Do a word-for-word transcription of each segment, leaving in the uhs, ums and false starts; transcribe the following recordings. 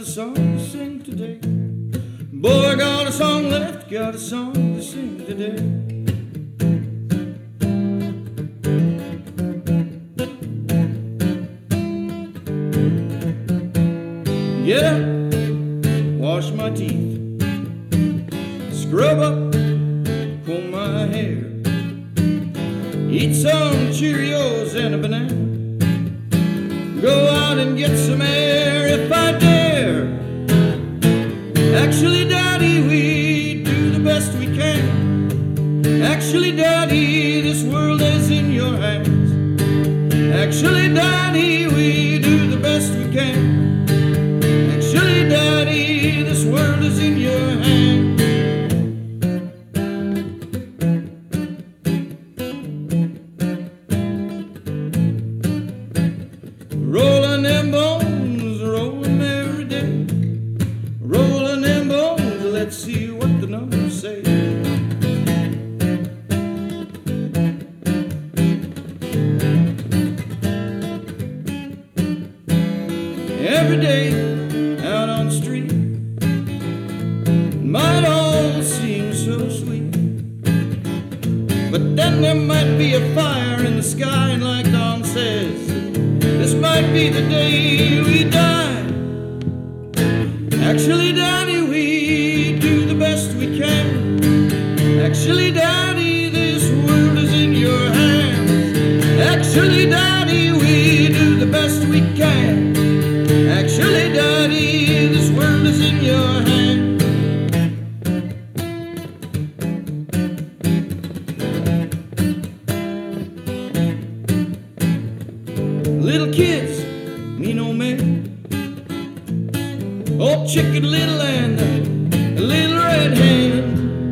a song to sing today. Boy, I got a song left, got a song to sing today. Get up, wash my teeth, scrub up, comb my hair, eat some Cheerios and a banana, go out and get some air if I dare. Actually, Daddy, we do the best we can. Actually, Daddy, this world is in your hands. Actually, Daddy, we do the best we can. Actually, Daddy, this world is in your hands. Rolling them bones, rolling every day. Rolling them bones, let's see what the numbers say. Every day out on the street might all seem so sweet, but then there might be a fire in the sky, and like Don says, this might be the day we die. Actually, Daddy, we do the best we can. Actually, Daddy, this world is in your hands. Actually, Daddy, we do the best we can. Actually, Daddy, this world is in your hands. Little kids, mean old men, old chicken little and a little red hen.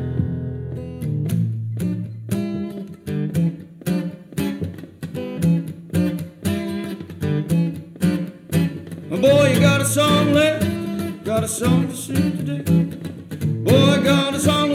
Boy, you got a song left, got a song to sing today. Boy, I got a song